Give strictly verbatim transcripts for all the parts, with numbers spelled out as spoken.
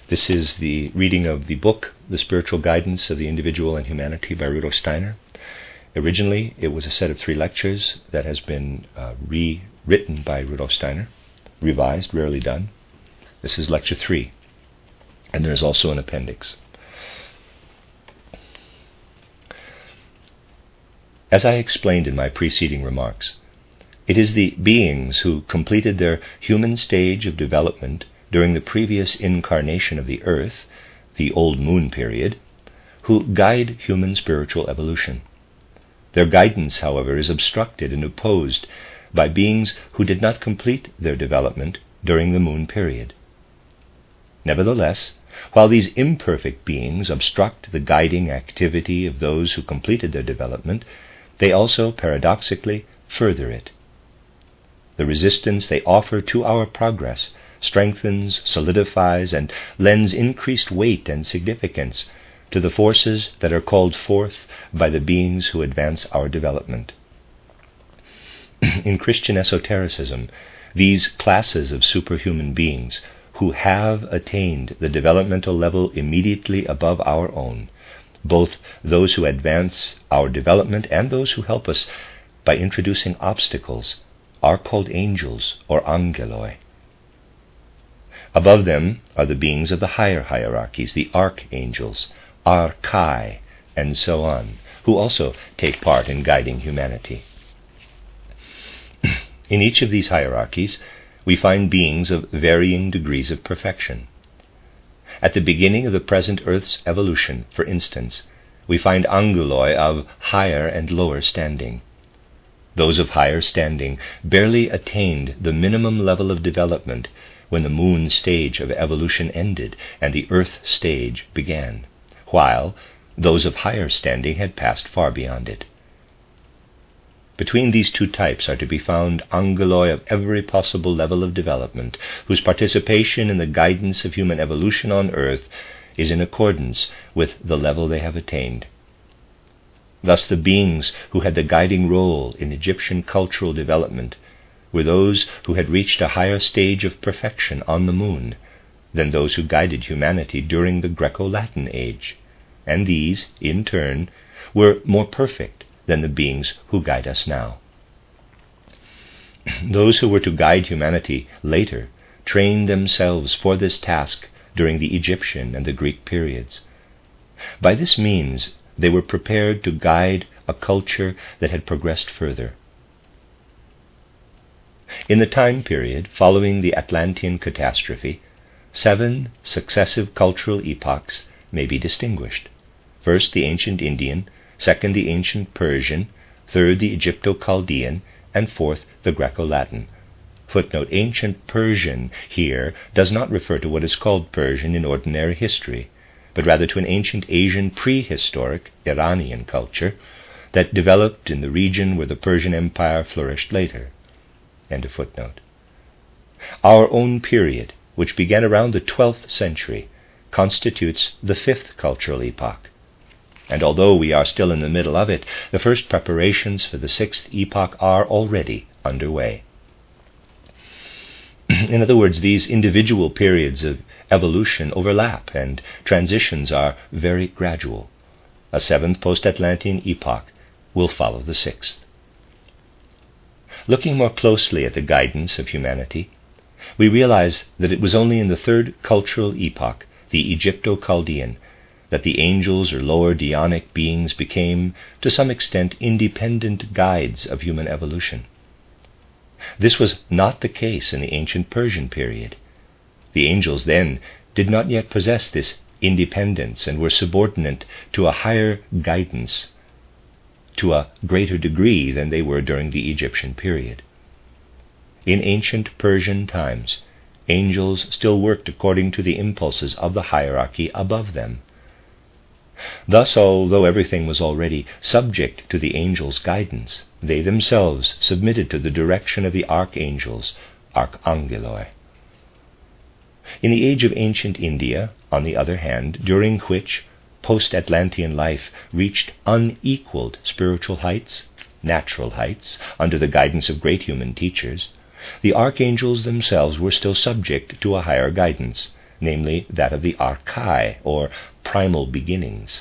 This is the reading of the book, The Spiritual Guidance of the Individual and Humanity by Rudolf Steiner. Originally, it was a set of three lectures that has been uh, rewritten by Rudolf Steiner, revised, rarely done. This is lecture three, and there is also an appendix. As I explained in my preceding remarks, it is the beings who completed their human stage of development during the previous incarnation of the earth, the old moon period, who guide human spiritual evolution. Their guidance, however, is obstructed and opposed by beings who did not complete their development during the moon period. Nevertheless, while these imperfect beings obstruct the guiding activity of those who completed their development, they also paradoxically further it. The resistance they offer to our progress strengthens, solidifies, and lends increased weight and significance to the forces that are called forth by the beings who advance our development. In Christian esotericism, these classes of superhuman beings who have attained the developmental level immediately above our own, both those who advance our development and those who help us by introducing obstacles, are called angels or angeloi. Above them are the beings of the higher hierarchies, the archangels, archai, and so on, who also take part in guiding humanity. In each of these hierarchies, we find beings of varying degrees of perfection. At the beginning of the present Earth's evolution, for instance, we find angeloi of higher and lower standing. Those of higher standing barely attained the minimum level of development when the moon stage of evolution ended and the earth stage began, while those of higher standing had passed far beyond it. Between these two types are to be found angeloi of every possible level of development, whose participation in the guidance of human evolution on earth is in accordance with the level they have attained. Thus the beings who had the guiding role in Egyptian cultural development were those who had reached a higher stage of perfection on the moon than those who guided humanity during the Greco-Latin age, and these, in turn, were more perfect than the beings who guide us now. Those who were to guide humanity later trained themselves for this task during the Egyptian and the Greek periods. By this means, they were prepared to guide a culture that had progressed further. In the time period following the Atlantean catastrophe, seven successive cultural epochs may be distinguished. First, the ancient Indian, second, the ancient Persian, third, the Egypto-Chaldean, and fourth, the Greco-Latin. Footnote, ancient Persian here does not refer to what is called Persian in ordinary history, but rather to an ancient Asian prehistoric Iranian culture that developed in the region where the Persian Empire flourished later. End of footnote. Our own period, which began around the twelfth century, constitutes the fifth cultural epoch. And although we are still in the middle of it, the first preparations for the sixth epoch are already underway. In other words, these individual periods of evolution overlap, and transitions are very gradual. A seventh post-Atlantean epoch will follow the sixth. Looking more closely at the guidance of humanity, we realize that it was only in the third cultural epoch, the Egypto-Chaldean, that the angels or lower Dionic beings became, to some extent, independent guides of human evolution. This was not the case in the ancient Persian period. The angels then did not yet possess this independence and were subordinate to a higher guidance, to a greater degree than they were during the Egyptian period. In ancient Persian times, angels still worked according to the impulses of the hierarchy above them. Thus, although everything was already subject to the angels' guidance, they themselves submitted to the direction of the archangels, archangeloi. In the age of ancient India, on the other hand, during which post-Atlantean life reached unequaled spiritual heights, natural heights, under the guidance of great human teachers, the archangels themselves were still subject to a higher guidance, namely that of the Archai, or primal beginnings.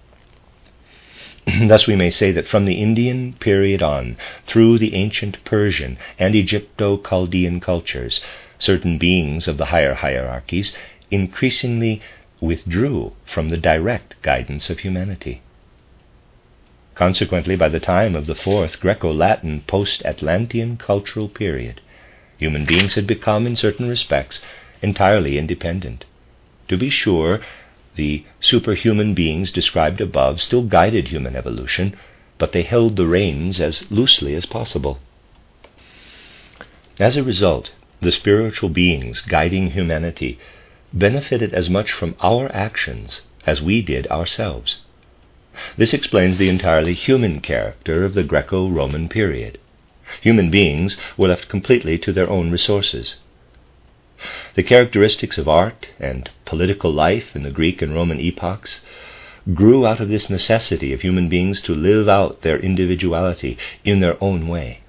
Thus we may say that from the Indian period on, through the ancient Persian and Egypto-Chaldean cultures, certain beings of the higher hierarchies increasingly withdrew from the direct guidance of humanity. Consequently, by the time of the fourth Greco-Latin post-Atlantean cultural period, human beings had become, in certain respects, entirely independent. To be sure, the superhuman beings described above still guided human evolution, but they held the reins as loosely as possible. As a result, the spiritual beings guiding humanity benefited as much from our actions as we did ourselves. This explains the entirely human character of the Greco-Roman period. Human beings were left completely to their own resources. The characteristics of art and political life in the Greek and Roman epochs grew out of this necessity of human beings to live out their individuality in their own way.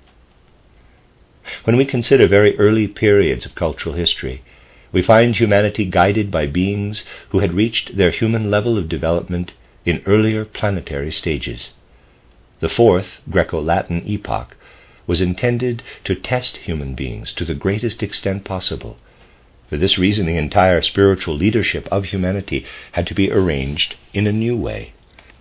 When we consider very early periods of cultural history, we find humanity guided by beings who had reached their human level of development in earlier planetary stages. The fourth Greco-Latin epoch was intended to test human beings to the greatest extent possible. For this reason, the entire spiritual leadership of humanity had to be arranged in a new way.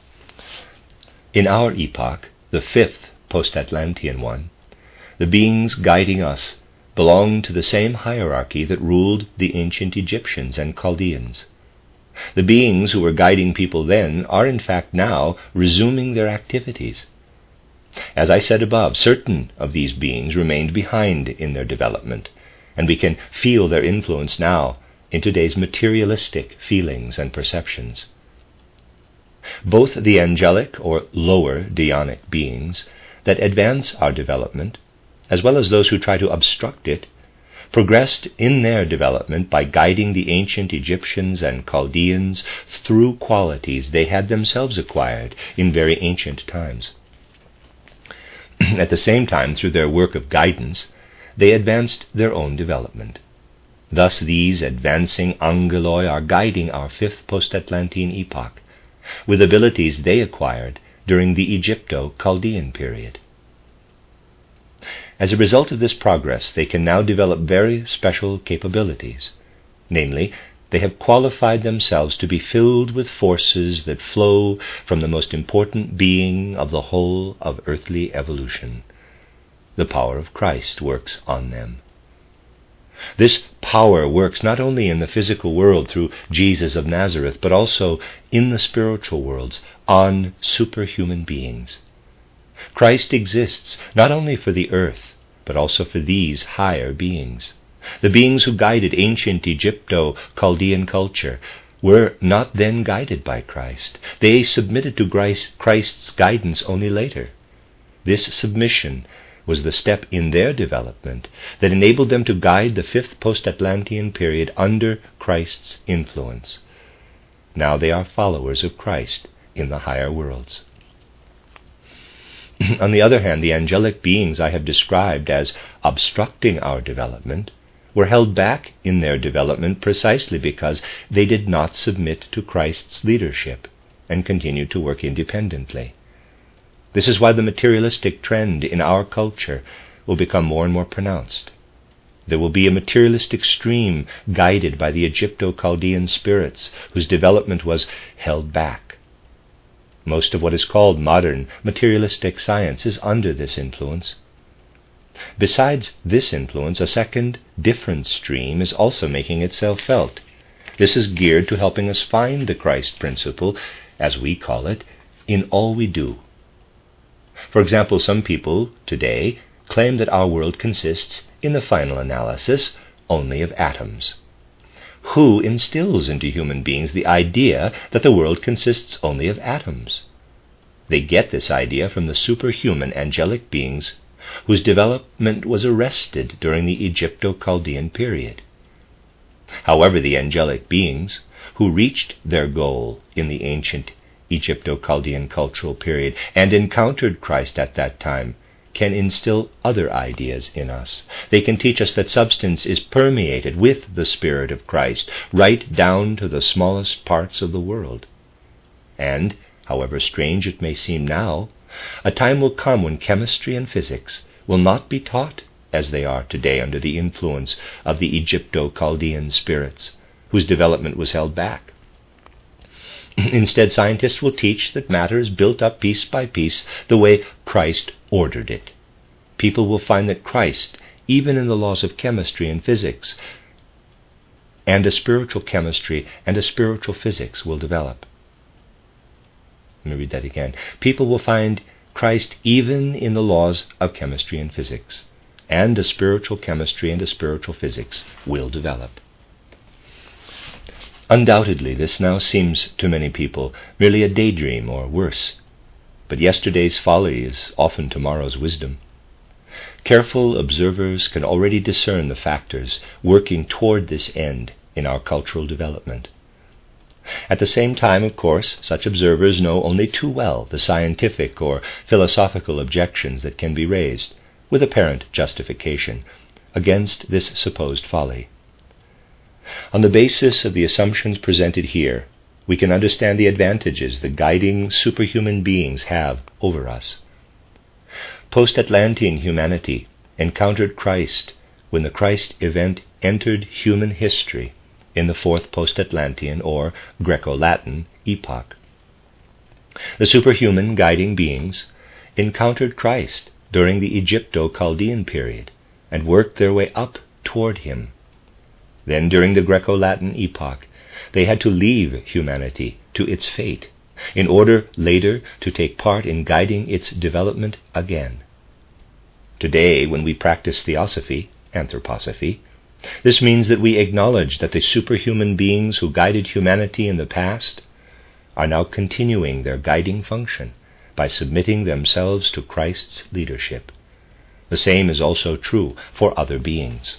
In our epoch, the fifth post-Atlantean one, the beings guiding us belonged to the same hierarchy that ruled the ancient Egyptians and Chaldeans. The beings who were guiding people then are in fact now resuming their activities. As I said above, certain of these beings remained behind in their development, and we can feel their influence now in today's materialistic feelings and perceptions. Both the angelic or lower deionic beings that advance our development, as well as those who try to obstruct it, progressed in their development by guiding the ancient Egyptians and Chaldeans through qualities they had themselves acquired in very ancient times. At the same time, through their work of guidance, they advanced their own development. Thus these advancing angeloi are guiding our fifth post-Atlantean epoch, with abilities they acquired during the Egypto-Chaldean period. As a result of this progress, they can now develop very special capabilities. Namely, they have qualified themselves to be filled with forces that flow from the most important being of the whole of earthly evolution. The power of Christ works on them. This power works not only in the physical world through Jesus of Nazareth, but also in the spiritual worlds on superhuman beings. Christ exists not only for the earth, but also for these higher beings. The beings who guided ancient Egypto-Chaldean culture were not then guided by Christ. They submitted to Christ's guidance only later. This submission was the step in their development that enabled them to guide the fifth post-Atlantean period under Christ's influence. Now they are followers of Christ in the higher worlds. On the other hand, the angelic beings I have described as obstructing our development were held back in their development precisely because they did not submit to Christ's leadership and continued to work independently. This is why the materialistic trend in our culture will become more and more pronounced. There will be a materialistic stream guided by the Egypto-Chaldean spirits whose development was held back. Most of what is called modern materialistic science is under this influence. Besides this influence, a second, different stream is also making itself felt. This is geared to helping us find the Christ principle, as we call it, in all we do. For example, some people today claim that our world consists, in the final analysis, only of atoms. Who instills into human beings the idea that the world consists only of atoms? They get this idea from the superhuman angelic beings whose development was arrested during the Egypto-Chaldean period. However, the angelic beings who reached their goal in the ancient Egypto-Chaldean cultural period and encountered Christ at that time can instill other ideas in us. They can teach us that substance is permeated with the Spirit of Christ, right down to the smallest parts of the world. And, however strange it may seem now, a time will come when chemistry and physics will not be taught as they are today under the influence of the Egypto-Chaldean spirits, whose development was held back. Instead, scientists will teach that matter is built up piece by piece the way Christ ordered it. People will find that Christ, even in the laws of chemistry and physics, and a spiritual chemistry and a spiritual physics will develop. Let me read that again. People will find Christ even in the laws of chemistry and physics, and a spiritual chemistry and a spiritual physics will develop. Undoubtedly, this now seems to many people merely a daydream or worse, but yesterday's folly is often tomorrow's wisdom. Careful observers can already discern the factors working toward this end in our cultural development. At the same time, of course, such observers know only too well the scientific or philosophical objections that can be raised, with apparent justification, against this supposed folly. On the basis of the assumptions presented here, we can understand the advantages the guiding superhuman beings have over us. Post-Atlantean humanity encountered Christ when the Christ event entered human history in the fourth post-Atlantean or Greco-Latin epoch. The superhuman guiding beings encountered Christ during the Egypto-Chaldean period and worked their way up toward him. Then, during the Greco-Latin epoch, they had to leave humanity to its fate in order later to take part in guiding its development again. Today, when we practice theosophy, anthroposophy, this means that we acknowledge that the superhuman beings who guided humanity in the past are now continuing their guiding function by submitting themselves to Christ's leadership. The same is also true for other beings.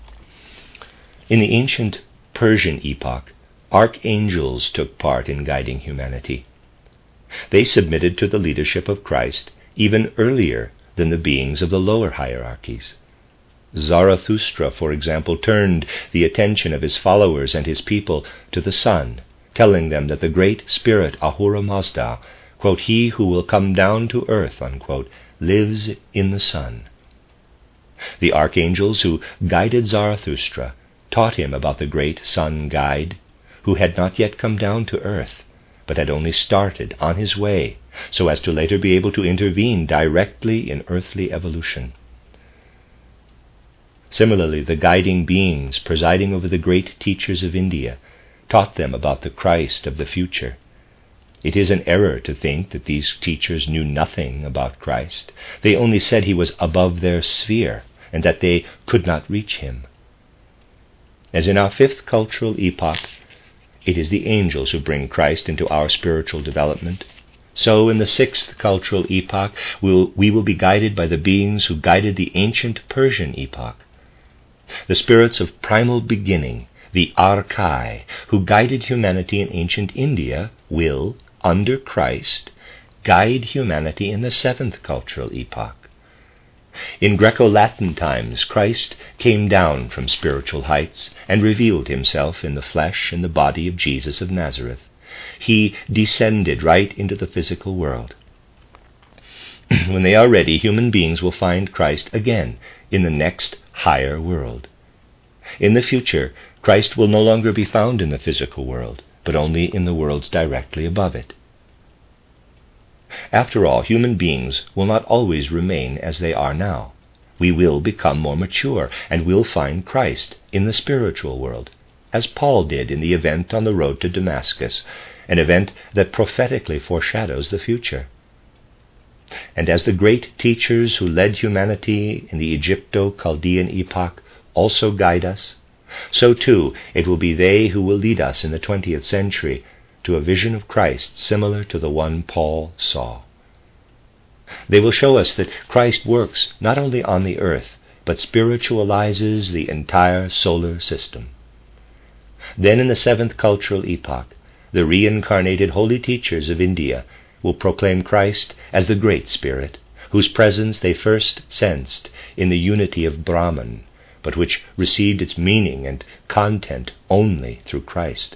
In the ancient Persian epoch, archangels took part in guiding humanity. They submitted to the leadership of Christ even earlier than the beings of the lower hierarchies. Zarathustra, for example, turned the attention of his followers and his people to the sun, telling them that the great spirit Ahura Mazda, quote, he who will come down to earth, unquote, lives in the sun. The archangels who guided Zarathustra taught him about the great sun guide, who had not yet come down to earth, but had only started on his way, so as to later be able to intervene directly in earthly evolution. Similarly, the guiding beings presiding over the great teachers of India taught them about the Christ of the future. It is an error to think that these teachers knew nothing about Christ. They only said he was above their sphere and that they could not reach him. As in our fifth cultural epoch, it is the angels who bring Christ into our spiritual development. So in the sixth cultural epoch, we'll, we will be guided by the beings who guided the ancient Persian epoch. The spirits of primal beginning, the Archai, who guided humanity in ancient India, will, under Christ, guide humanity in the seventh cultural epoch. In Greco-Latin times, Christ came down from spiritual heights and revealed himself in the flesh and the body of Jesus of Nazareth. He descended right into the physical world. When they are ready, human beings will find Christ again in the next higher world. In the future, Christ will no longer be found in the physical world, but only in the worlds directly above it. After all, human beings will not always remain as they are now. We will become more mature and will find Christ in the spiritual world, as Paul did in the event on the road to Damascus, an event that prophetically foreshadows the future. And as the great teachers who led humanity in the Egypto-Chaldean epoch also guide us, so too it will be they who will lead us in the twentieth century to a vision of Christ similar to the one Paul saw. They will show us that Christ works not only on the earth, but spiritualizes the entire solar system. Then in the seventh cultural epoch, the reincarnated holy teachers of India will proclaim Christ as the Great Spirit, whose presence they first sensed in the unity of Brahman, but which received its meaning and content only through Christ.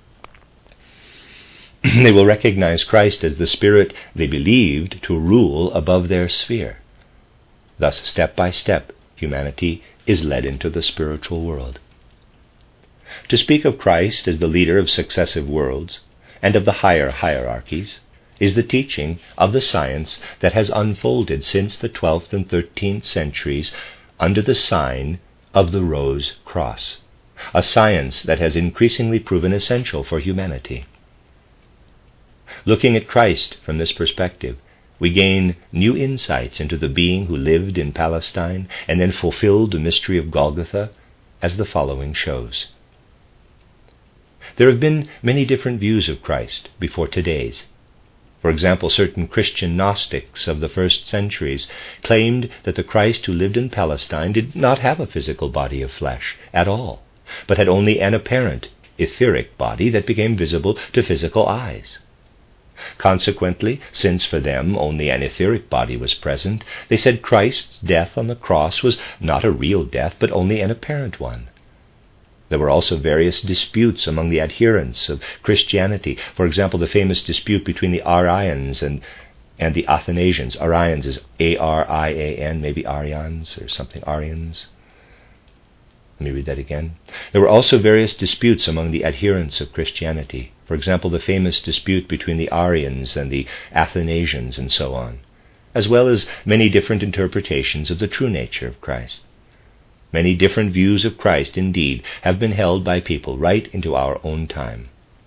They will recognize Christ as the spirit they believed to rule above their sphere. Thus, step by step, humanity is led into the spiritual world. To speak of Christ as the leader of successive worlds and of the higher hierarchies is the teaching of the science that has unfolded since the twelfth and thirteenth centuries under the sign of the Rose Cross, a science that has increasingly proven essential for humanity. Looking at Christ from this perspective, we gain new insights into the being who lived in Palestine and then fulfilled the mystery of Golgotha, as the following shows. There have been many different views of Christ before today's. For example, certain Christian Gnostics of the first centuries claimed that the Christ who lived in Palestine did not have a physical body of flesh at all, but had only an apparent etheric body that became visible to physical eyes. Consequently, since for them only an etheric body was present, they said Christ's death on the cross was not a real death, but only an apparent one. There were also various disputes among the adherents of Christianity. For example, the famous dispute between the Arians and, and the Athanasians. Arians is A R I A N, maybe Arians or something, Arians. Let me read that again. There were also various disputes among the adherents of Christianity. For example, the famous dispute between the Arians and the Athanasians and so on, as well as many different interpretations of the true nature of Christ. Many different views of Christ, indeed, have been held by people right into our own time.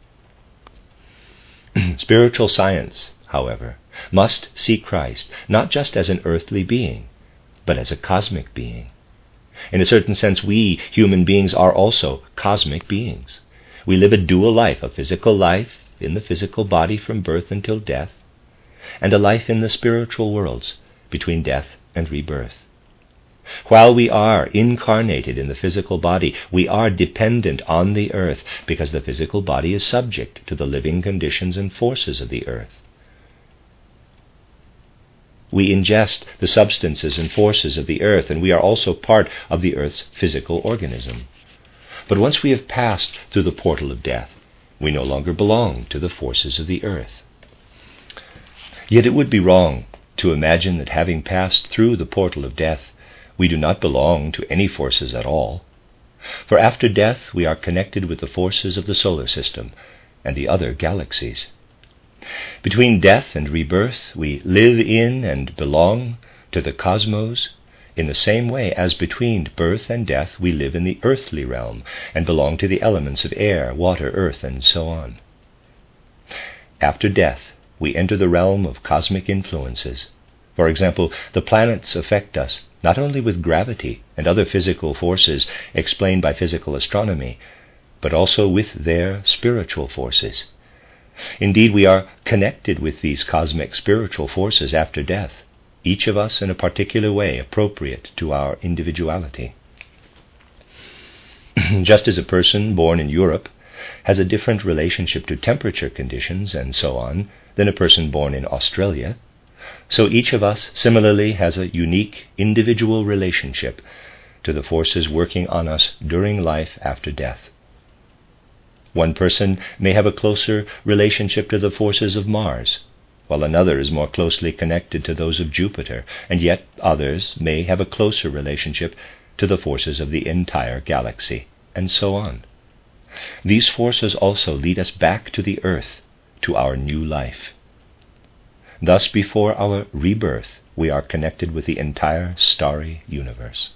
Spiritual science, however, must see Christ not just as an earthly being, but as a cosmic being. In a certain sense, we human beings are also cosmic beings. We live a dual life, a physical life in the physical body from birth until death, and a life in the spiritual worlds between death and rebirth. While we are incarnated in the physical body, we are dependent on the earth because the physical body is subject to the living conditions and forces of the earth. We ingest the substances and forces of the earth, and we are also part of the earth's physical organism. But once we have passed through the portal of death, we no longer belong to the forces of the earth. Yet it would be wrong to imagine that having passed through the portal of death, we do not belong to any forces at all. For after death, we are connected with the forces of the solar system and the other galaxies. Between death and rebirth, we live in and belong to the cosmos in the same way as between birth and death we live in the earthly realm and belong to the elements of air, water, earth, and so on. After death, we enter the realm of cosmic influences. For example, the planets affect us not only with gravity and other physical forces explained by physical astronomy, but also with their spiritual forces. Indeed, we are connected with these cosmic spiritual forces after death, each of us in a particular way appropriate to our individuality. Just as a person born in Europe has a different relationship to temperature conditions and so on than a person born in Australia, so each of us similarly has a unique individual relationship to the forces working on us during life after death. One person may have a closer relationship to the forces of Mars, while another is more closely connected to those of Jupiter, and yet others may have a closer relationship to the forces of the entire galaxy, and so on. These forces also lead us back to the earth, to our new life. Thus, before our rebirth, we are connected with the entire starry universe.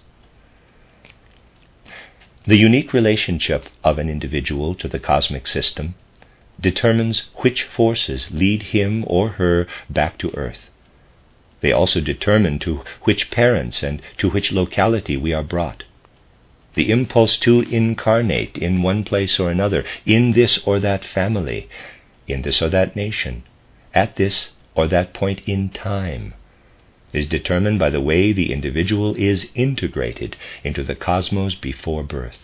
The unique relationship of an individual to the cosmic system determines which forces lead him or her back to earth. They also determine to which parents and to which locality we are brought. The impulse to incarnate in one place or another, in this or that family, in this or that nation, at this or that point in time, is determined by the way the individual is integrated into the cosmos before birth.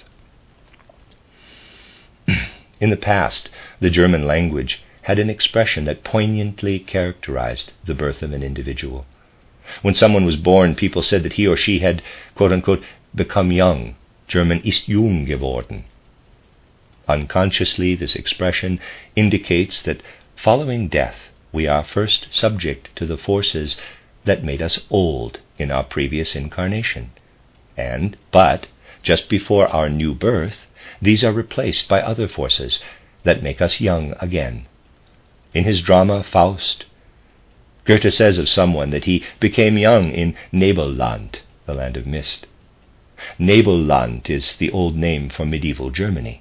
In the past, the German language had an expression that poignantly characterized the birth of an individual. When someone was born, people said that he or she had, quote-unquote, become young. German ist jung geworden. Unconsciously, this expression indicates that following death, we are first subject to the forces that made us old in our previous incarnation. And, but, just before our new birth, these are replaced by other forces that make us young again. In his drama Faust, Goethe says of someone that he became young in Nebelland, the land of mist. Nebelland is the old name for medieval Germany.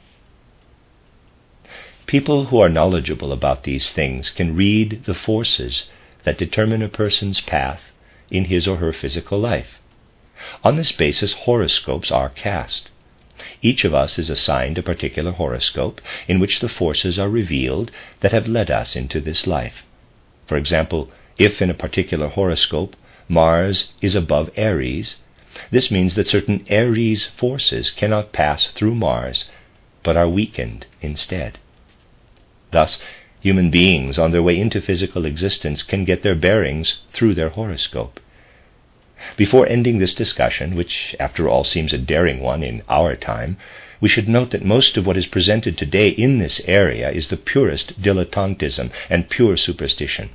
People who are knowledgeable about these things can read the forces that determine a person's path in his or her physical life. On this basis, horoscopes are cast. Each of us is assigned a particular horoscope in which the forces are revealed that have led us into this life. For example, if in a particular horoscope Mars is above Aries, this means that certain Aries forces cannot pass through Mars, but are weakened instead. Thus, human beings on their way into physical existence can get their bearings through their horoscope. Before ending this discussion, which after all seems a daring one in our time, we should note that most of what is presented today in this area is the purest dilettantism and pure superstition.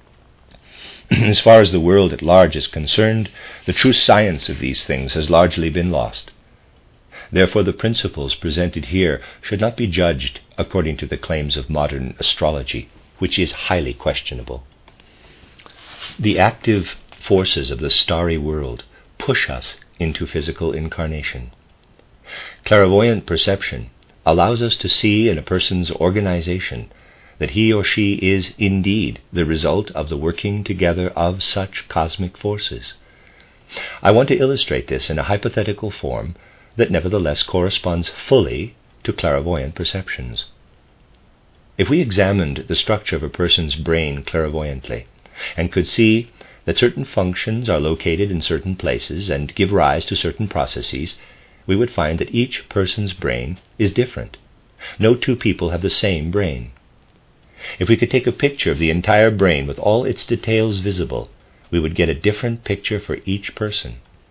As far as the world at large is concerned, the true science of these things has largely been lost. Therefore, the principles presented here should not be judged according to the claims of modern astrology, which is highly questionable. The active forces of the starry world push us into physical incarnation. Clairvoyant perception allows us to see in a person's organization that he or she is indeed the result of the working together of such cosmic forces. I want to illustrate this in a hypothetical form that nevertheless corresponds fully to clairvoyant perceptions. If we examined the structure of a person's brain clairvoyantly and could see that certain functions are located in certain places and give rise to certain processes, we would find that each person's brain is different. No two people have the same brain. If we could take a picture of the entire brain with all its details visible, we would get a different picture for each person.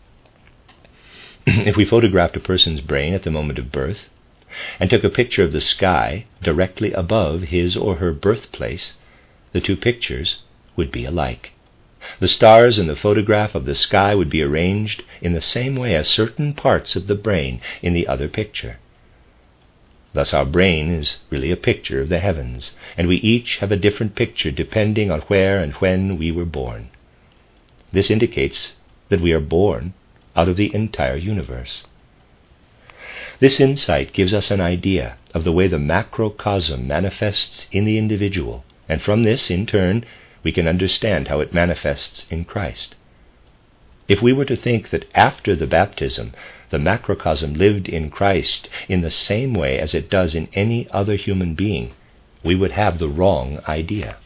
If we photographed a person's brain at the moment of birth and took a picture of the sky directly above his or her birthplace, the two pictures would be alike. The stars in the photograph of the sky would be arranged in the same way as certain parts of the brain in the other picture. Thus our brain is really a picture of the heavens, and we each have a different picture depending on where and when we were born. This indicates that we are born out of the entire universe. This insight gives us an idea of the way the macrocosm manifests in the individual, and from this, in turn, we can understand how it manifests in Christ. If we were to think that after the baptism, the macrocosm lived in Christ in the same way as it does in any other human being, we would have the wrong idea.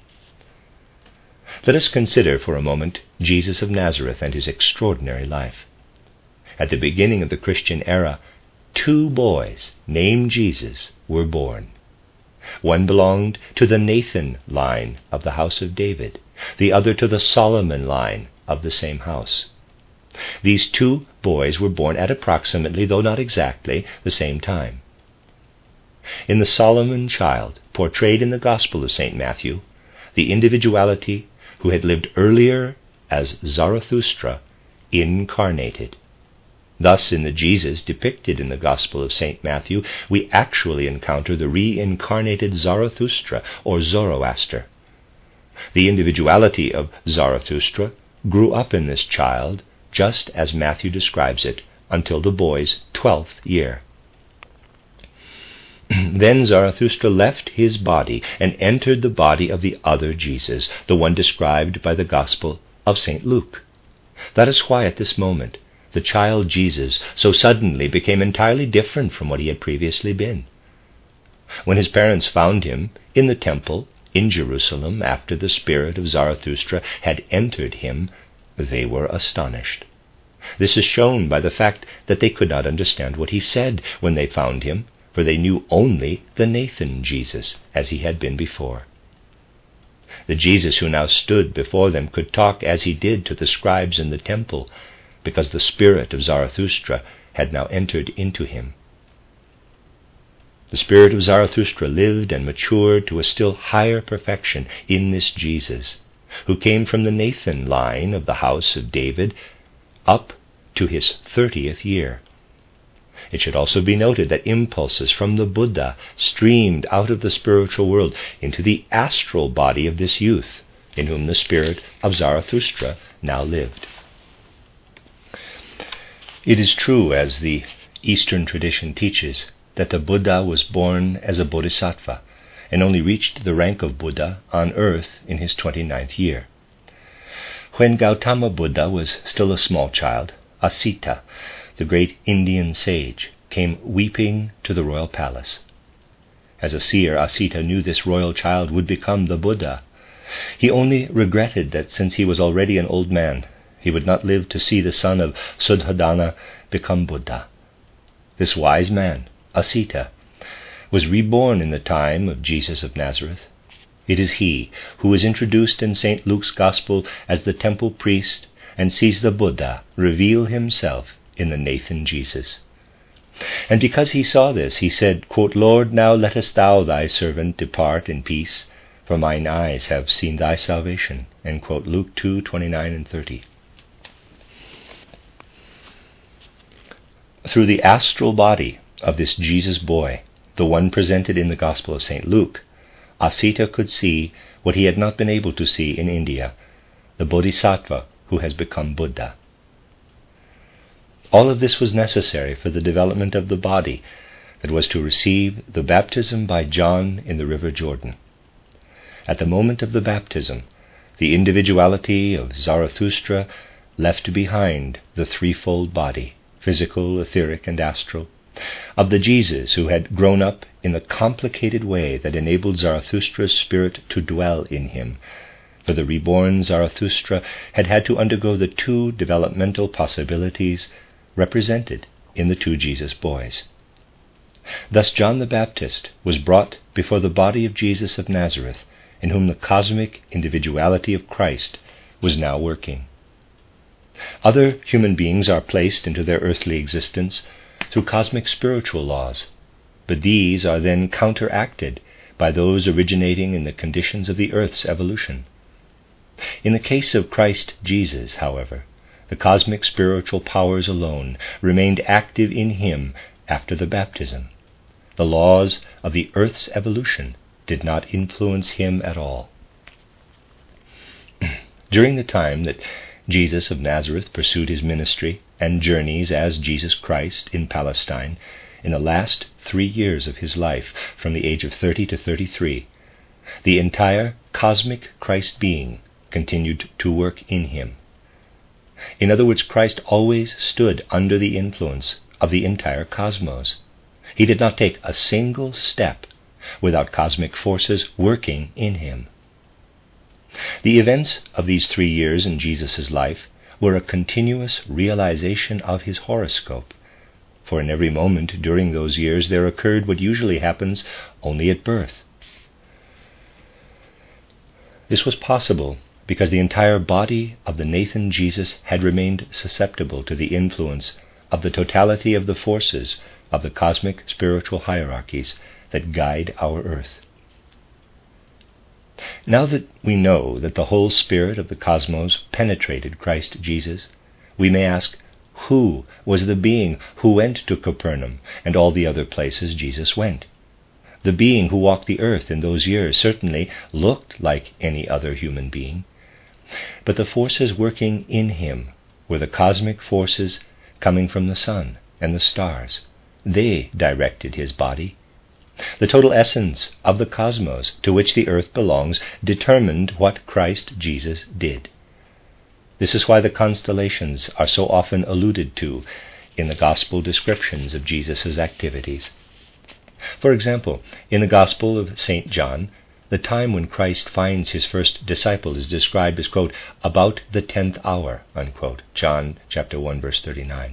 Let us consider for a moment Jesus of Nazareth and his extraordinary life. At the beginning of the Christian era, two boys named Jesus were born. One belonged to the Nathan line of the house of David, the other to the Solomon line of the same house. These two boys were born at approximately, though not exactly, the same time. In the Solomon child, portrayed in the Gospel of Saint Matthew, the individuality who had lived earlier as Zarathustra incarnated. Thus, in the Jesus depicted in the Gospel of Saint Matthew, we actually encounter the reincarnated Zarathustra, or Zoroaster. The individuality of Zarathustra grew up in this child, just as Matthew describes it, until the boy's twelfth year. Then Zarathustra left his body and entered the body of the other Jesus, the one described by the Gospel of Saint Luke. That is why at this moment the child Jesus so suddenly became entirely different from what he had previously been. When his parents found him in the temple in Jerusalem after the spirit of Zarathustra had entered him, they were astonished. This is shown by the fact that they could not understand what he said when they found him, for they knew only the Nathan Jesus as he had been before. The Jesus who now stood before them could talk as he did to the scribes in the temple, because the spirit of Zarathustra had now entered into him. The spirit of Zarathustra lived and matured to a still higher perfection in this Jesus, who came from the Nathan line of the house of David up to his thirtieth year. It should also be noted that impulses from the Buddha streamed out of the spiritual world into the astral body of this youth, in whom the spirit of Zarathustra now lived. It is true, as the Eastern tradition teaches, that the Buddha was born as a bodhisattva and only reached the rank of Buddha on earth in his twenty-ninth year. When Gautama Buddha was still a small child, Asita, the great Indian sage, came weeping to the royal palace. As a seer, Asita knew this royal child would become the Buddha. He only regretted that since he was already an old man, he would not live to see the son of Suddhodana become Buddha. This wise man, Asita, was reborn in the time of Jesus of Nazareth. It is he who is introduced in Saint Luke's Gospel as the temple priest and sees the Buddha reveal himself in the Nathan Jesus. And because he saw this, he said, quote, "Lord, now lettest thou thy servant depart in peace, for mine eyes have seen thy salvation." End quote. Luke two, twenty-nine and thirty. Through the astral body of this Jesus boy, the one presented in the Gospel of Saint Luke, Asita could see what he had not been able to see in India, the Bodhisattva who has become Buddha. All of this was necessary for the development of the body that was to receive the baptism by John in the river Jordan. At the moment of the baptism, the individuality of Zarathustra left behind the threefold body, physical, etheric, and astral, of the Jesus who had grown up in the complicated way that enabled Zarathustra's spirit to dwell in him. For the reborn Zarathustra had had to undergo the two developmental possibilities represented in the two Jesus boys. Thus John the Baptist was brought before the body of Jesus of Nazareth, in whom the cosmic individuality of Christ was now working. Other human beings are placed into their earthly existence through cosmic spiritual laws, but these are then counteracted by those originating in the conditions of the earth's evolution. In the case of Christ Jesus, however, the cosmic spiritual powers alone remained active in him after the baptism. The laws of the earth's evolution did not influence him at all. During the time that Jesus of Nazareth pursued his ministry and journeys as Jesus Christ in Palestine, in the last three years of his life, from the age of thirty to thirty-three, the entire cosmic Christ being continued to work in him. In other words, Christ always stood under the influence of the entire cosmos. He did not take a single step without cosmic forces working in him. The events of these three years in Jesus' life were a continuous realization of his horoscope, for in every moment during those years there occurred what usually happens only at birth. This was possible because the entire body of the Nathan Jesus had remained susceptible to the influence of the totality of the forces of the cosmic spiritual hierarchies that guide our earth. Now that we know that the whole spirit of the cosmos penetrated Christ Jesus, we may ask, who was the being who went to Capernaum and all the other places Jesus went? The being who walked the earth in those years certainly looked like any other human being, but the forces working in him were the cosmic forces coming from the sun and the stars. They directed his body. The total essence of the cosmos to which the earth belongs determined what Christ Jesus did. This is why the constellations are so often alluded to in the gospel descriptions of Jesus' activities. For example, in the Gospel of Saint John, the time when Christ finds his first disciple is described as, quote, about the tenth hour, unquote. John chapter one, verse thirty-nine.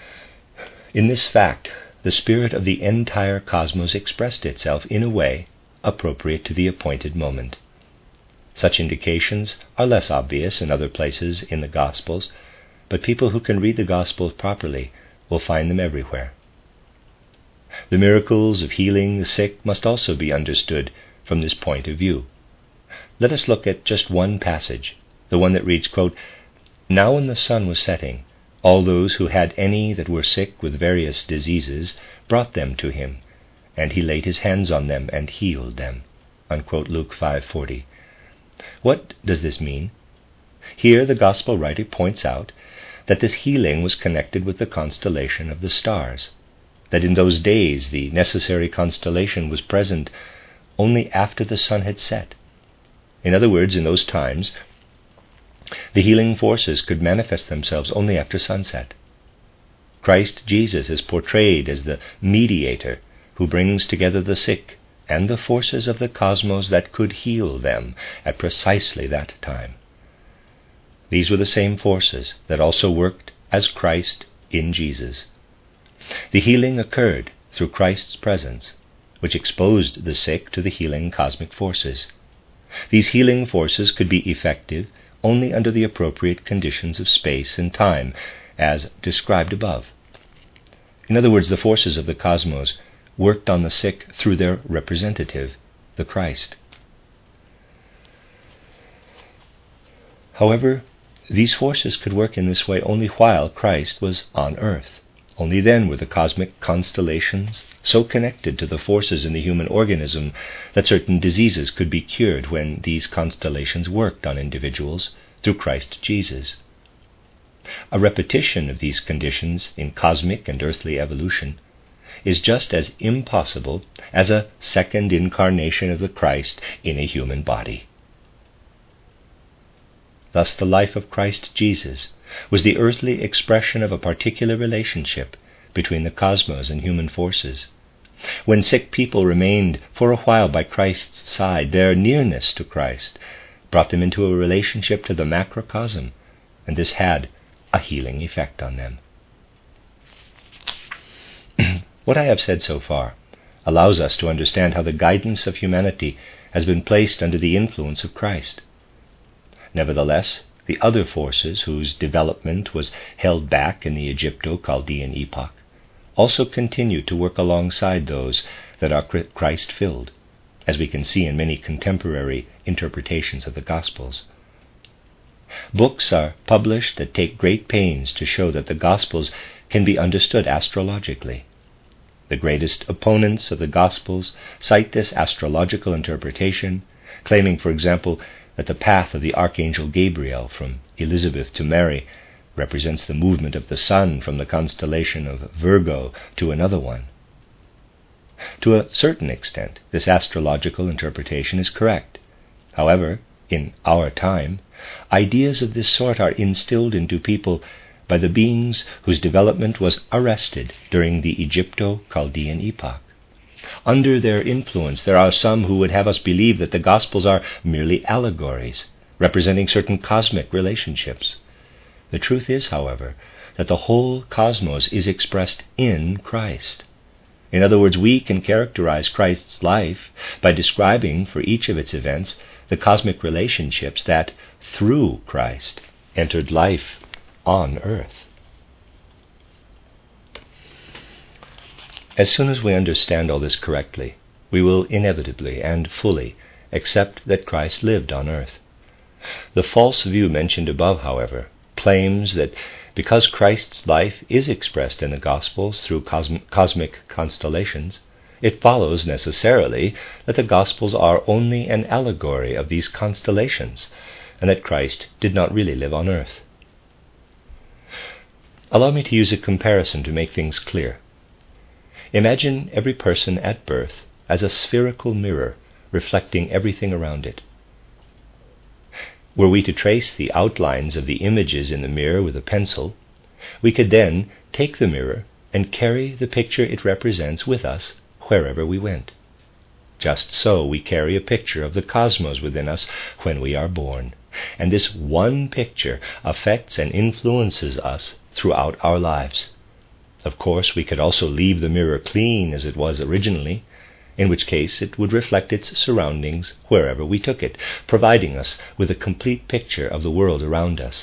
In this fact, the spirit of the entire cosmos expressed itself in a way appropriate to the appointed moment. Such indications are less obvious in other places in the Gospels, but people who can read the Gospels properly will find them everywhere. The miracles of healing the sick must also be understood from this point of view. Let us look at just one passage, the one that reads, quote, "Now when the sun was setting, all those who had any that were sick with various diseases brought them to him, and he laid his hands on them and healed them." Unquote, Luke five forty. What does this mean? Here the Gospel writer points out that this healing was connected with the constellation of the stars, that in those days the necessary constellation was present only after the sun had set. In other words, in those times, the healing forces could manifest themselves only after sunset. Christ Jesus is portrayed as the mediator who brings together the sick and the forces of the cosmos that could heal them at precisely that time. These were the same forces that also worked as Christ in Jesus. The healing occurred through Christ's presence, which exposed the sick to the healing cosmic forces. These healing forces could be effective only under the appropriate conditions of space and time, as described above. In other words, the forces of the cosmos worked on the sick through their representative, the Christ. However, these forces could work in this way only while Christ was on earth. Only then were the cosmic constellations so connected to the forces in the human organism that certain diseases could be cured when these constellations worked on individuals through Christ Jesus. A repetition of these conditions in cosmic and earthly evolution is just as impossible as a second incarnation of the Christ in a human body. Thus the life of Christ Jesus was the earthly expression of a particular relationship between the cosmos and human forces. When sick people remained for a while by Christ's side, their nearness to Christ brought them into a relationship to the macrocosm, and this had a healing effect on them. What I have said so far allows us to understand how the guidance of humanity has been placed under the influence of Christ. Nevertheless, the other forces whose development was held back in the Egypto-Chaldean epoch also continue to work alongside those that are Christ-filled, as we can see in many contemporary interpretations of the Gospels. Books are published that take great pains to show that the Gospels can be understood astrologically. The greatest opponents of the Gospels cite this astrological interpretation, claiming, for example, that the path of the Archangel Gabriel from Elizabeth to Mary represents the movement of the sun from the constellation of Virgo to another one. To a certain extent, this astrological interpretation is correct. However, in our time, ideas of this sort are instilled into people by the beings whose development was arrested during the Egypto-Chaldean epoch. Under their influence, there are some who would have us believe that the Gospels are merely allegories, representing certain cosmic relationships. The truth is, however, that the whole cosmos is expressed in Christ. In other words, we can characterize Christ's life by describing for each of its events the cosmic relationships that, through Christ, entered life on earth. As soon as we understand all this correctly, we will inevitably and fully accept that Christ lived on earth. The false view mentioned above, however, claims that because Christ's life is expressed in the Gospels through cosm- cosmic constellations, it follows necessarily that the Gospels are only an allegory of these constellations, and that Christ did not really live on earth. Allow me to use a comparison to make things clear. Imagine every person at birth as a spherical mirror reflecting everything around it. Were we to trace the outlines of the images in the mirror with a pencil, we could then take the mirror and carry the picture it represents with us wherever we went. Just so we carry a picture of the cosmos within us when we are born, and this one picture affects and influences us throughout our lives. Of course, we could also leave the mirror clean as it was originally, in which case it would reflect its surroundings wherever we took it, providing us with a complete picture of the world around us.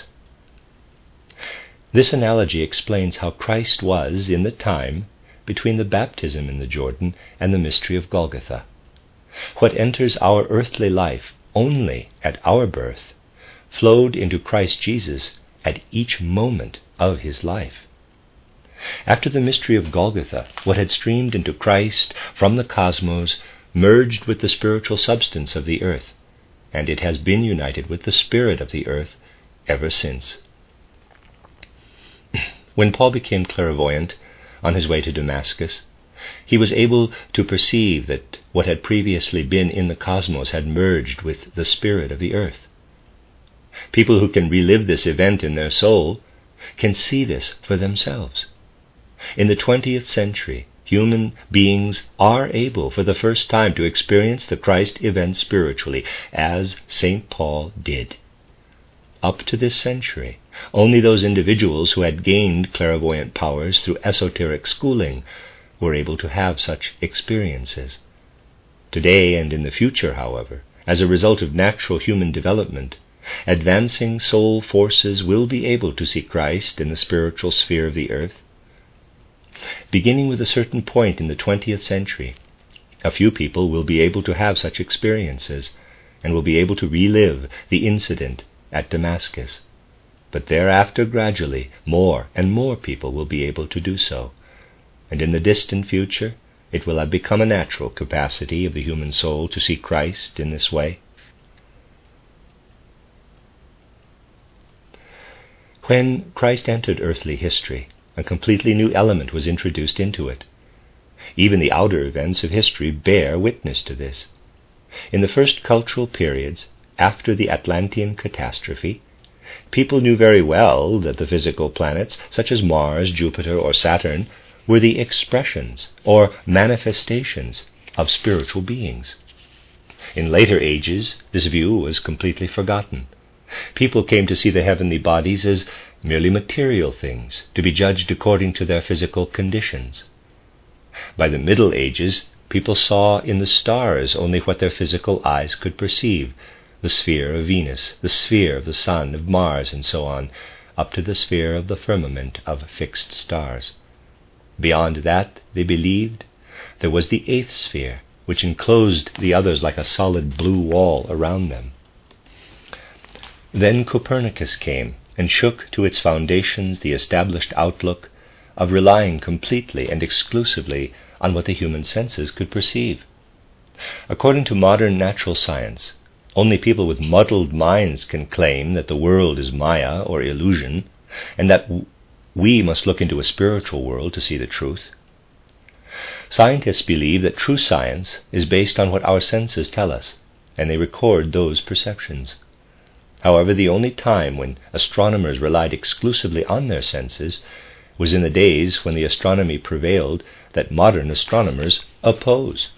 This analogy explains how Christ was in the time between the baptism in the Jordan and the mystery of Golgotha. What enters our earthly life only at our birth flowed into Christ Jesus at each moment of his life. After the mystery of Golgotha, what had streamed into Christ from the cosmos merged with the spiritual substance of the earth, and it has been united with the spirit of the earth ever since. When Paul became clairvoyant on his way to Damascus, he was able to perceive that what had previously been in the cosmos had merged with the spirit of the earth. People who can relive this event in their soul can see this for themselves. In the twentieth century, human beings are able for the first time to experience the Christ event spiritually, as Saint Paul did. Up to this century, only those individuals who had gained clairvoyant powers through esoteric schooling were able to have such experiences. Today and in the future, however, as a result of natural human development, advancing soul forces will be able to see Christ in the spiritual sphere of the earth. Beginning with a certain point in the twentieth century, a few people will be able to have such experiences and will be able to relive the incident at Damascus. But thereafter, gradually, more and more people will be able to do so, and in the distant future, it will have become a natural capacity of the human soul to see Christ in this way. When Christ entered earthly history, a completely new element was introduced into it. Even the outer events of history bear witness to this. In the first cultural periods, after the Atlantean catastrophe, people knew very well that the physical planets, such as Mars, Jupiter, or Saturn, were the expressions or manifestations of spiritual beings. In later ages, this view was completely forgotten. People came to see the heavenly bodies as merely material things, to be judged according to their physical conditions. By the Middle Ages, people saw in the stars only what their physical eyes could perceive, the sphere of Venus, the sphere of the Sun, of Mars, and so on, up to the sphere of the firmament of fixed stars. Beyond that, they believed, there was the eighth sphere, which enclosed the others like a solid blue wall around them. Then Copernicus came and shook to its foundations the established outlook of relying completely and exclusively on what the human senses could perceive. According to modern natural science, only people with muddled minds can claim that the world is Maya or illusion, and that we must look into a spiritual world to see the truth. Scientists believe that true science is based on what our senses tell us, and they record those perceptions. However, the only time when astronomers relied exclusively on their senses was in the days when the astronomy prevailed that modern astronomers oppose.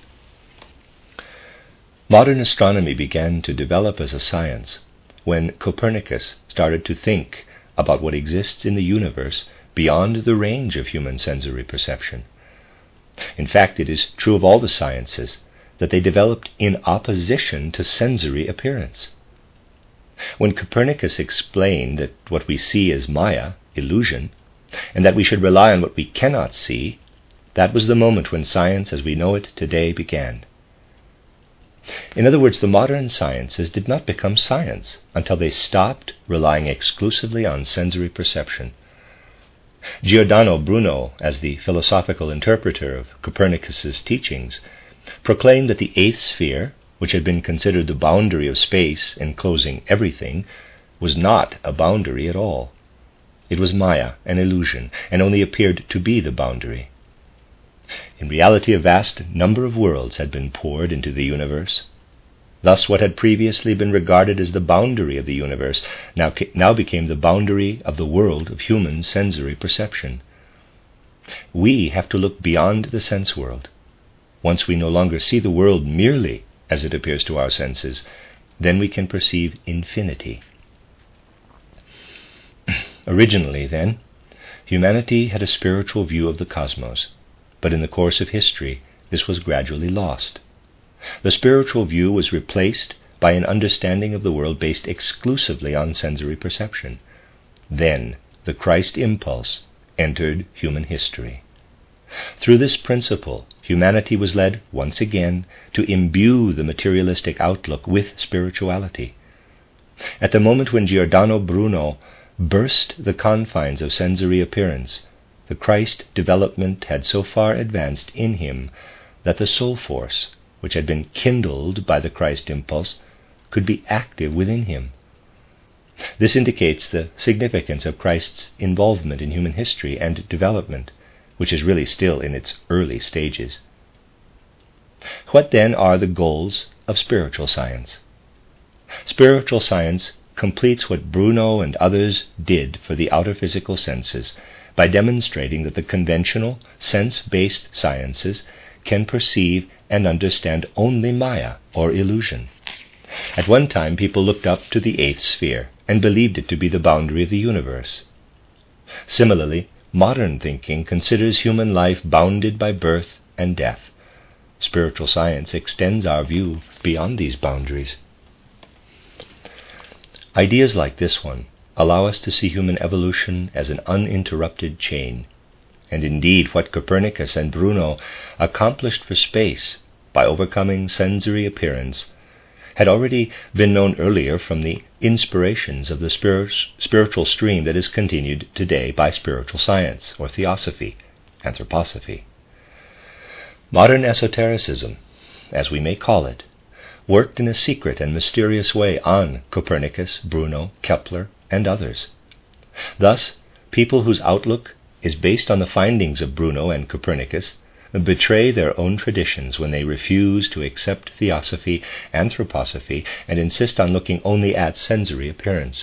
Modern astronomy began to develop as a science when Copernicus started to think about what exists in the universe beyond the range of human sensory perception. In fact, it is true of all the sciences that they developed in opposition to sensory appearance. When Copernicus explained that what we see is Maya, illusion, and that we should rely on what we cannot see, that was the moment when science as we know it today began. In other words, the modern sciences did not become science until they stopped relying exclusively on sensory perception. Giordano Bruno, as the philosophical interpreter of Copernicus's teachings, proclaimed that the eighth sphere, which had been considered the boundary of space enclosing everything, was not a boundary at all. It was Maya, an illusion, and only appeared to be the boundary. In reality, a vast number of worlds had been poured into the universe. Thus, what had previously been regarded as the boundary of the universe now, now became the boundary of the world of human sensory perception. We have to look beyond the sense world. Once we no longer see the world merely as it appears to our senses, then we can perceive infinity. Originally, then, humanity had a spiritual view of the cosmos, but in the course of history, this was gradually lost. The spiritual view was replaced by an understanding of the world based exclusively on sensory perception. Then the Christ impulse entered human history. Through this principle, humanity was led once again to imbue the materialistic outlook with spirituality. At the moment when Giordano Bruno burst the confines of sensory appearance, the Christ development had so far advanced in him that the soul force, which had been kindled by the Christ impulse, could be active within him. This indicates the significance of Christ's involvement in human history and development, which is really still in its early stages. What then are the goals of spiritual science? Spiritual science completes what Bruno and others did for the outer physical senses by demonstrating that the conventional, sense-based sciences can perceive and understand only Maya, or illusion. At one time, people looked up to the eighth sphere and believed it to be the boundary of the universe. Similarly, modern thinking considers human life bounded by birth and death. Spiritual science extends our view beyond these boundaries. Ideas like this one allow us to see human evolution as an uninterrupted chain. And indeed, what Copernicus and Bruno accomplished for space by overcoming sensory appearance had already been known earlier from the inspirations of the spirit, spiritual stream that is continued today by spiritual science, or theosophy, anthroposophy. Modern esotericism, as we may call it, worked in a secret and mysterious way on Copernicus, Bruno, Kepler, and others. Thus, people whose outlook is based on the findings of Bruno and Copernicus betray their own traditions when they refuse to accept theosophy, anthroposophy, and insist on looking only at sensory appearance.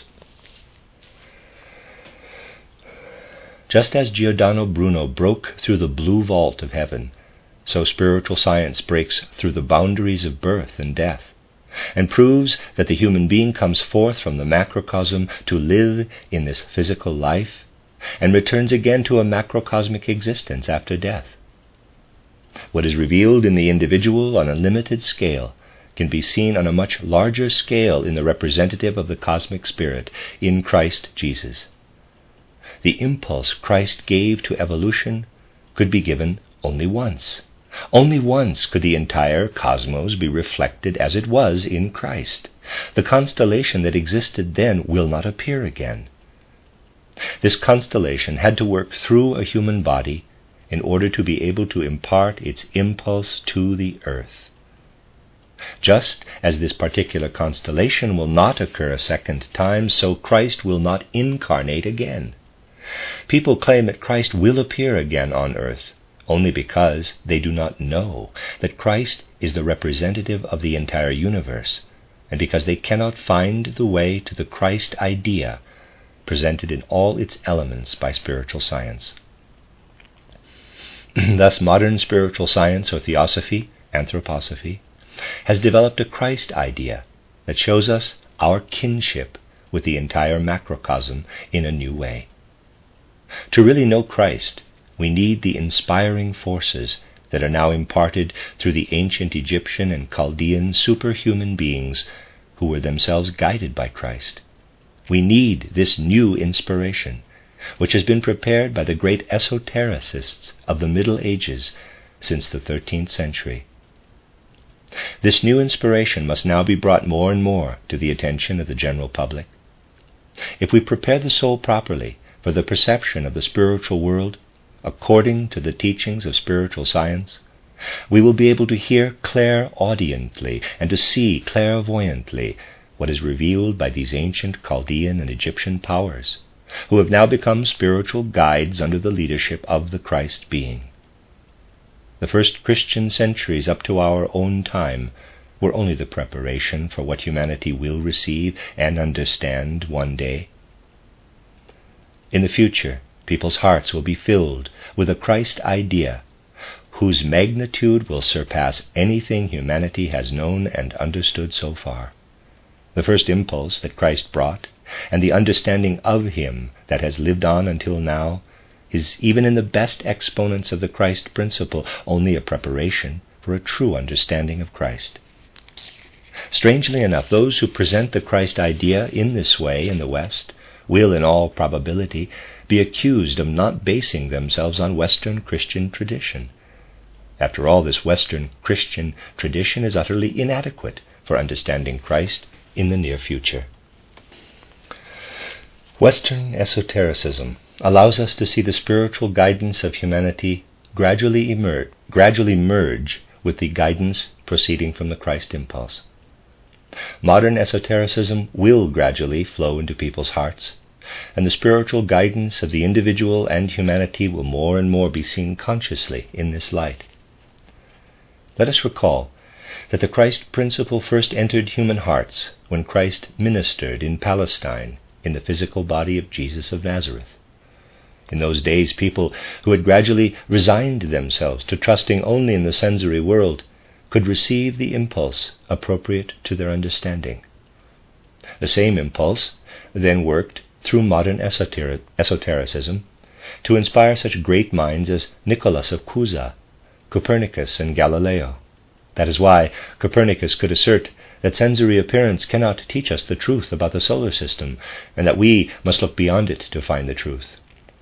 Just as Giordano Bruno broke through the blue vault of heaven, so spiritual science breaks through the boundaries of birth and death, and proves that the human being comes forth from the macrocosm to live in this physical life, and returns again to a macrocosmic existence after death. What is revealed in the individual on a limited scale can be seen on a much larger scale in the representative of the cosmic spirit, in Christ Jesus. The impulse Christ gave to evolution could be given only once. Only once could the entire cosmos be reflected as it was in Christ. The constellation that existed then will not appear again. This constellation had to work through a human body in order to be able to impart its impulse to the earth. Just as this particular constellation will not occur a second time, so Christ will not incarnate again. People claim that Christ will appear again on earth only because they do not know that Christ is the representative of the entire universe, and because they cannot find the way to the Christ idea presented in all its elements by spiritual science. Thus, modern spiritual science, or theosophy, anthroposophy, has developed a Christ idea that shows us our kinship with the entire macrocosm in a new way. To really know Christ, we need the inspiring forces that are now imparted through the ancient Egyptian and Chaldean superhuman beings who were themselves guided by Christ. We need this new inspiration, which has been prepared by the great esotericists of the Middle Ages since the thirteenth century. This new inspiration must now be brought more and more to the attention of the general public. If we prepare the soul properly for the perception of the spiritual world, according to the teachings of spiritual science, we will be able to hear clairaudiently and to see clairvoyantly what is revealed by these ancient Chaldean and Egyptian powers, who have now become spiritual guides under the leadership of the Christ being. The first Christian centuries up to our own time were only the preparation for what humanity will receive and understand one day. In the future, people's hearts will be filled with a Christ idea whose magnitude will surpass anything humanity has known and understood so far. The first impulse that Christ brought, and the understanding of him that has lived on until now, is, even in the best exponents of the Christ principle, only a preparation for a true understanding of Christ. Strangely enough, those who present the Christ idea in this way in the West will, in all probability, be accused of not basing themselves on Western Christian tradition. After all, this Western Christian tradition is utterly inadequate for understanding Christ in the near future. Western esotericism allows us to see the spiritual guidance of humanity gradually emerge, gradually merge with the guidance proceeding from the Christ impulse. Modern esotericism will gradually flow into people's hearts, and the spiritual guidance of the individual and humanity will more and more be seen consciously in this light. Let us recall that the Christ principle first entered human hearts when Christ ministered in Palestine in the physical body of Jesus of Nazareth. In those days, people who had gradually resigned themselves to trusting only in the sensory world could receive the impulse appropriate to their understanding. The same impulse then worked through modern esoteric, esotericism to inspire such great minds as Nicholas of Cusa, Copernicus, and Galileo. That is why Copernicus could assert that sensory appearance cannot teach us the truth about the solar system, and that we must look beyond it to find the truth.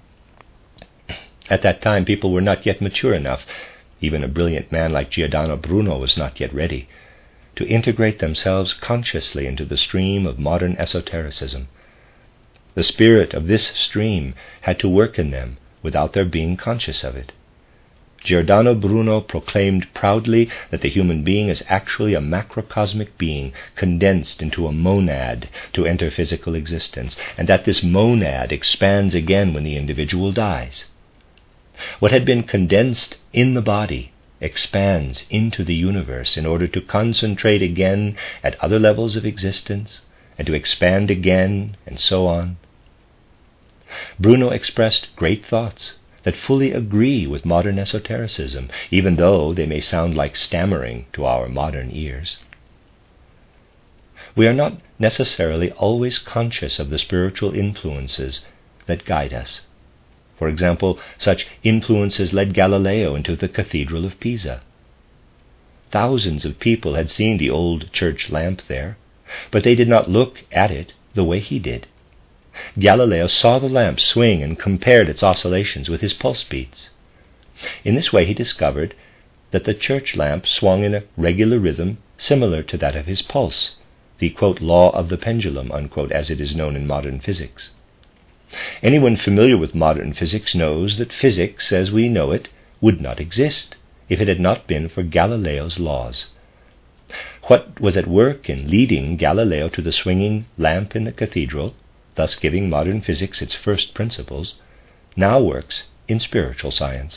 At that time, people were not yet mature enough, even a brilliant man like Giordano Bruno was not yet ready, to integrate themselves consciously into the stream of modern esotericism. The spirit of this stream had to work in them without their being conscious of it. Giordano Bruno proclaimed proudly that the human being is actually a macrocosmic being condensed into a monad to enter physical existence, and that this monad expands again when the individual dies. What had been condensed in the body expands into the universe in order to concentrate again at other levels of existence and to expand again, and so on. Bruno expressed great thoughts that fully agree with modern esotericism, even though they may sound like stammering to our modern ears. We are not necessarily always conscious of the spiritual influences that guide us. For example, such influences led Galileo into the Cathedral of Pisa. Thousands of people had seen the old church lamp there, but they did not look at it the way he did. Galileo saw the lamp swing and compared its oscillations with his pulse beats. In this way he discovered that the church lamp swung in a regular rhythm similar to that of his pulse, the, quote, law of the pendulum, unquote, as it is known in modern physics. Anyone familiar with modern physics knows that physics, as we know it, would not exist if it had not been for Galileo's laws. What was at work in leading Galileo to the swinging lamp in the cathedral, thus giving modern physics its first principles, now works in spiritual science.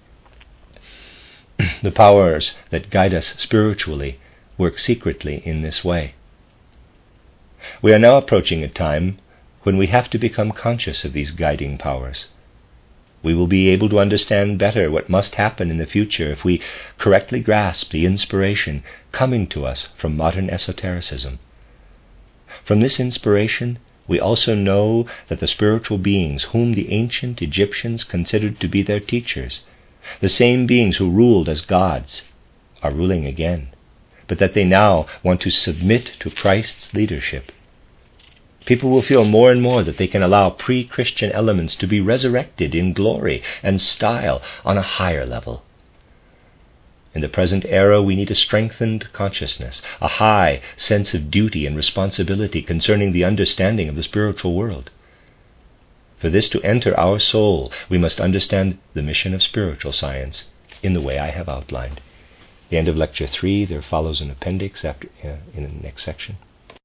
The powers that guide us spiritually work secretly in this way. We are now approaching a time when we have to become conscious of these guiding powers. We will be able to understand better what must happen in the future if we correctly grasp the inspiration coming to us from modern esotericism. From this inspiration, we also know that the spiritual beings whom the ancient Egyptians considered to be their teachers, the same beings who ruled as gods, are ruling again, but that they now want to submit to Christ's leadership. People will feel more and more that they can allow pre-Christian elements to be resurrected in glory and style on a higher level. In the present era, we need a strengthened consciousness, a high sense of duty and responsibility concerning the understanding of the spiritual world. For this to enter our soul, we must understand the mission of spiritual science in the way I have outlined. The end of Lecture three, there follows an appendix after, uh, in the next section.